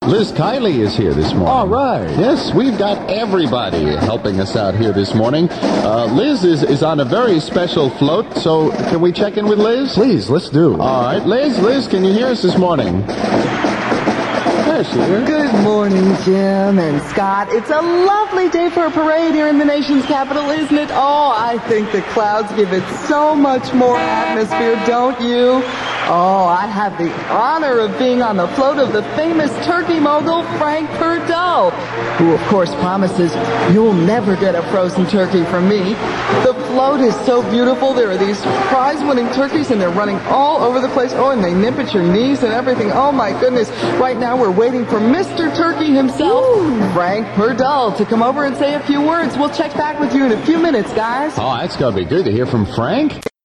Liz Kiley is here this morning. All right. Yes, we've got everybody helping us out here this morning. Liz is on a very special float, so can we check in with Liz? Please, let's do. All right, Liz, can you hear us this morning? There she is. Good morning, Jim and Scott. It's a lovely day for a parade here in the nation's capital, isn't it? Oh, I think the clouds give it so much more atmosphere, don't you? Oh, I have the honor of being on the float of the famous turkey mogul, Frank Purdue, who, of course, promises you'll never get a frozen turkey from me. The float is so beautiful. There are these prize-winning turkeys, and they're running all over the place. Oh, and they nip at your knees and everything. Oh, my goodness. Right now, we're waiting for Mr. Turkey himself, Frank Purdue, to come over and say a few words. We'll check back with you in a few minutes, guys. Oh, that's going to be good to hear from Frank.